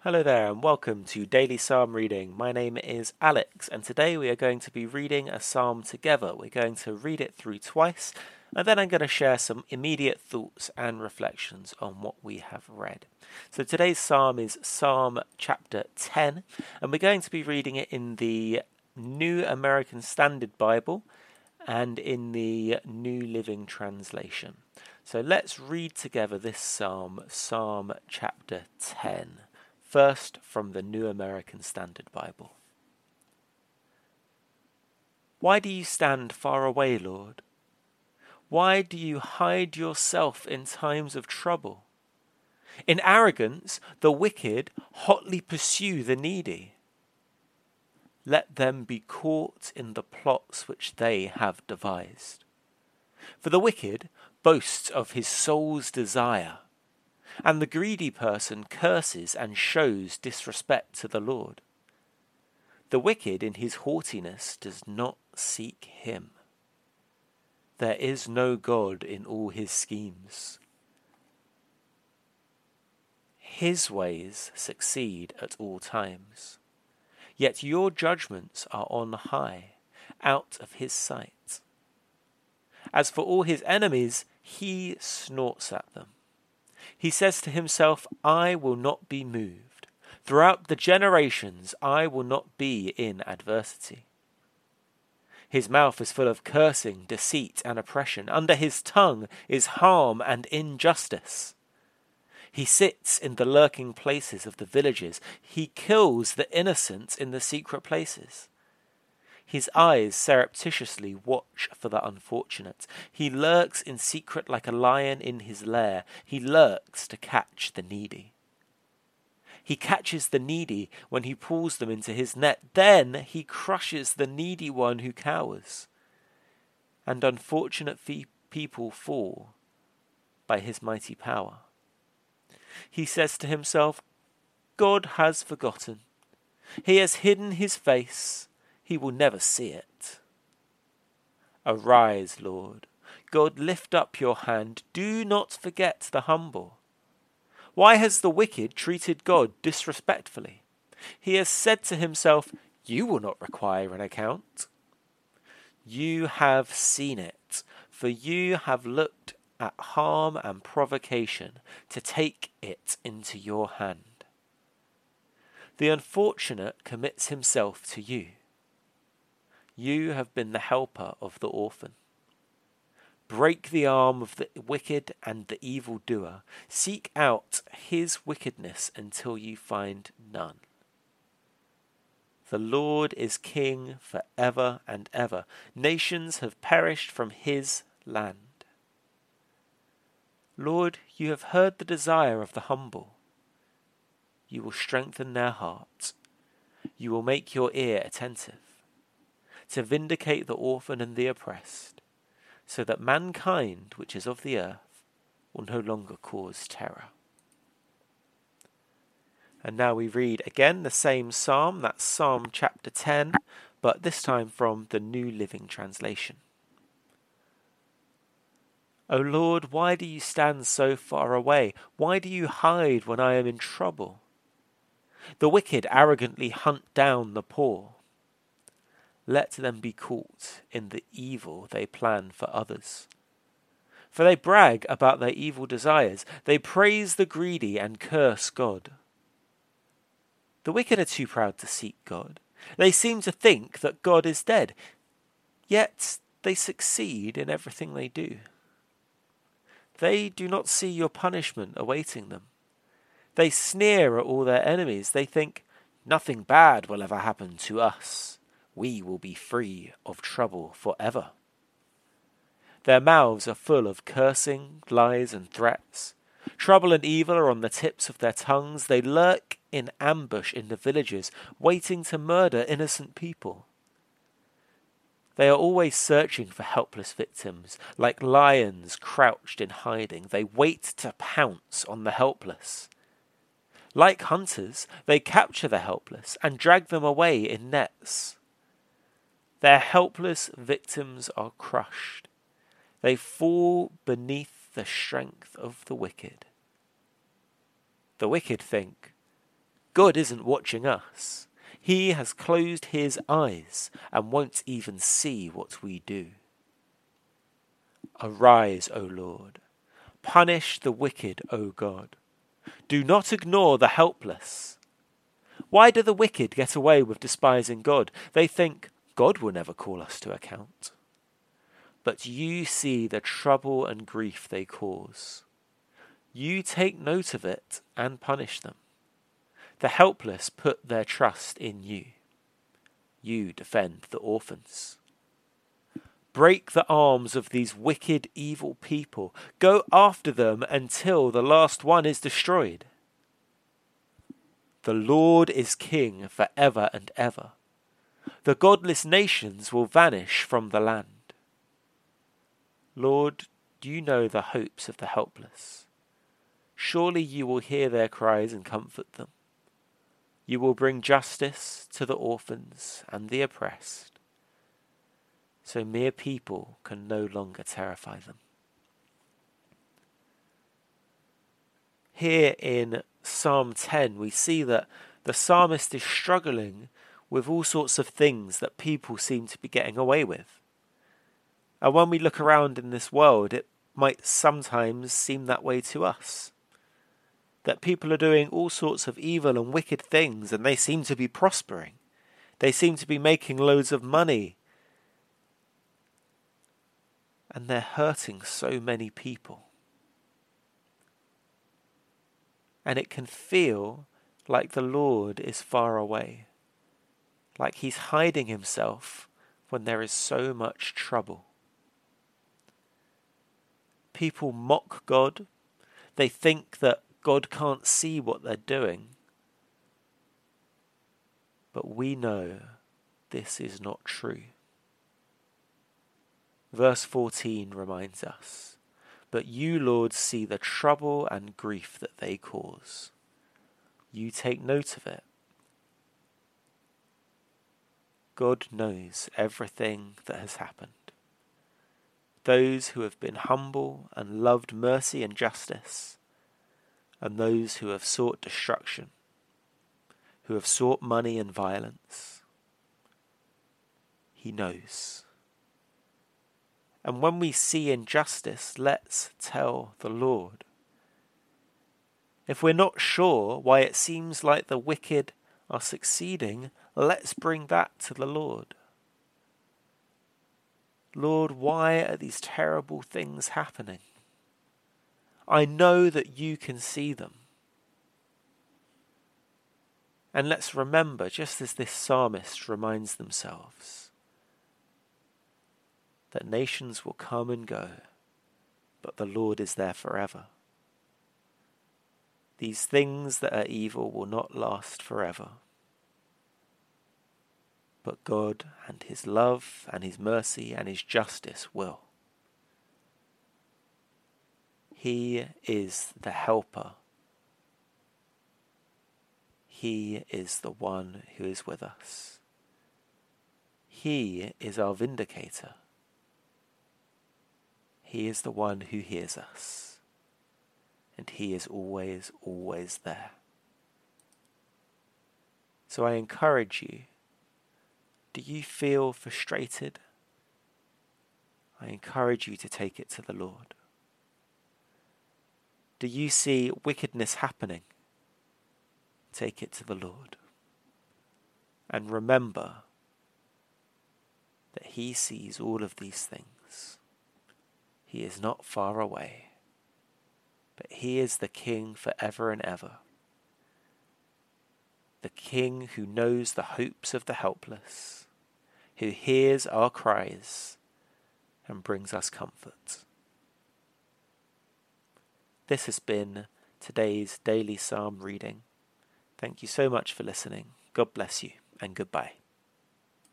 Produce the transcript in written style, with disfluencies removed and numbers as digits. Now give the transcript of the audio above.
Hello there and welcome to Daily Psalm Reading. My name is Alex and today we are going to be reading a psalm together. We're going to read it through twice and then I'm going to share some immediate thoughts and reflections on what we have read. So today's psalm is Psalm chapter 10 and we're going to be reading it in the New American Standard Bible and in the New Living Translation. So let's read together this psalm, Psalm chapter 10. First, from the New American Standard Bible. Why do you stand far away, Lord? Why do you hide yourself in times of trouble? In arrogance, the wicked hotly pursue the needy. Let them be caught in the plots which they have devised. For the wicked boasts of his soul's desire, and the greedy person curses and shows disrespect to the Lord. The wicked in his haughtiness does not seek him. There is no God in all his schemes. His ways succeed at all times, yet your judgments are on high, out of his sight. As for all his enemies, he snorts at them. He says to himself, I will not be moved. Throughout the generations, I will not be in adversity. His mouth is full of cursing, deceit, and oppression. Under his tongue is harm and injustice. He sits in the lurking places of the villages. He kills the innocent in the secret places. His eyes surreptitiously watch for the unfortunate. He lurks in secret like a lion in his lair. He lurks to catch the needy. He catches the needy when he pulls them into his net. Then he crushes the needy one who cowers. And unfortunate people fall by his mighty power. He says to himself, God has forgotten. He has hidden his face. He will never see it. Arise, Lord. God, lift up your hand. Do not forget the humble. Why has the wicked treated God disrespectfully? He has said to himself, you will not require an account. You have seen it, for you have looked at harm and provocation to take it into your hand. The unfortunate commits himself to you. You have been the helper of the orphan. Break the arm of the wicked and the evildoer. Seek out his wickedness until you find none. The Lord is king forever and ever. Nations have perished from his land. Lord, you have heard the desire of the humble. You will strengthen their hearts. You will make your ear attentive, to vindicate the orphan and the oppressed, so that mankind, which is of the earth, will no longer cause terror. And now we read again the same psalm, that's Psalm chapter 10, but this time from the New Living Translation. O Lord, why do you stand so far away? Why do you hide when I am in trouble? The wicked arrogantly hunt down the poor. Let them be caught in the evil they plan for others. For they brag about their evil desires. They praise the greedy and curse God. The wicked are too proud to seek God. They seem to think that God is dead. Yet they succeed in everything they do. They do not see your punishment awaiting them. They sneer at all their enemies. They think, nothing bad will ever happen to us. We will be free of trouble forever. Their mouths are full of cursing, lies, and threats. Trouble and evil are on the tips of their tongues. They lurk in ambush in the villages, waiting to murder innocent people. They are always searching for helpless victims, like lions crouched in hiding. They wait to pounce on the helpless. Like hunters, they capture the helpless and drag them away in nets. Their helpless victims are crushed. They fall beneath the strength of the wicked. The wicked think, God isn't watching us. He has closed his eyes and won't even see what we do. Arise, O Lord. Punish the wicked, O God. Do not ignore the helpless. Why do the wicked get away with despising God? They think God will never call us to account. But you see the trouble and grief they cause. You take note of it and punish them. The helpless put their trust in you. You defend the orphans. Break the arms of these wicked, evil people. Go after them until the last one is destroyed. The Lord is king forever and ever. The godless nations will vanish from the land. Lord, you know the hopes of the helpless. Surely you will hear their cries and comfort them. You will bring justice to the orphans and the oppressed, so mere people can no longer terrify them. Here in Psalm 10, we see that the psalmist is struggling with all sorts of things that people seem to be getting away with. And when we look around in this world, it might sometimes seem that way to us. That people are doing all sorts of evil and wicked things and they seem to be prospering. They seem to be making loads of money. And they're hurting so many people. And it can feel like the Lord is far away. Like he's hiding himself when there is so much trouble. People mock God. They think that God can't see what they're doing. But we know this is not true. Verse 14 reminds us, "But you, Lord, see the trouble and grief that they cause. You take note of it." God knows everything that has happened. Those who have been humble and loved mercy and justice, and those who have sought destruction, who have sought money and violence. He knows. And when we see injustice, let's tell the Lord. If we're not sure why it seems like the wicked are succeeding, let's bring that to the Lord. Lord, why are these terrible things happening? I know that you can see them. And let's remember, just as this psalmist reminds themselves, that nations will come and go, but the Lord is there forever. These things that are evil will not last forever. But God and his love and his mercy and his justice will. He is the helper. He is the one who is with us. He is our vindicator. He is the one who hears us. And he is always, always there. So I encourage you, do you feel frustrated? I encourage you to take it to the Lord. Do you see wickedness happening? Take it to the Lord. And remember that he sees all of these things. He is not far away, but he is the King forever and ever. The King who knows the hopes of the helpless, who hears our cries and brings us comfort. This has been today's daily psalm reading. Thank you so much for listening. God bless you and goodbye.